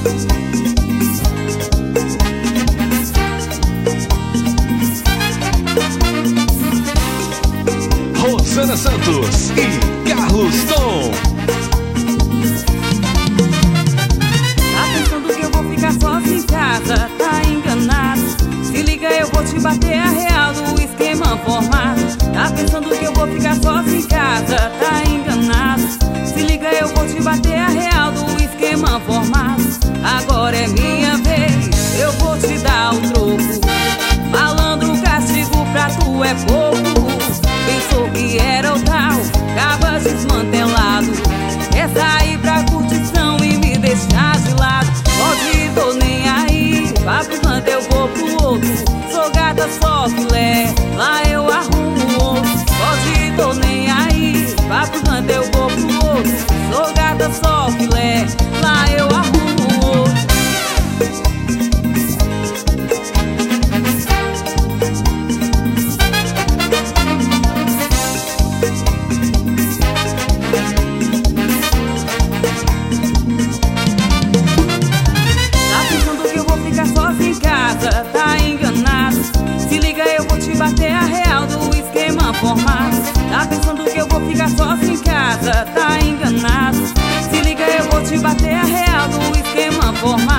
Rosana Santos e Carlos Tom. Tá pensando que eu vou ficar sozinho em casa? Tá enganado. Se liga, eu vou te bater a real do esquema formado. Tá pensando que eu vou ficar sozinho em casa? Tá enganado. Se liga, eu vou te bater a real do esquema formado. Agora é minha vez, eu vou te dar o troco. Malandro, o castigo pra tu é pouco. Pensou que era o tal, tava desmantelado. Quer sair pra curtição e me deixar de lado. Pode ir, tô nem aí. Vá pro canto, eu vou pro outro. Sou gata, só filé, lá eu arrumo outro. Pode ir, tô nem aí. Vá pro canto, eu vou pro outro. Sou gata, só filé, lá eu arrumo outro. Tá enganado. Se liga, eu vou te bater a real do esquema formado. Tá pensando que eu vou ficar sozinho em casa? Tá enganado. Se liga, eu vou te bater a real do esquema formado.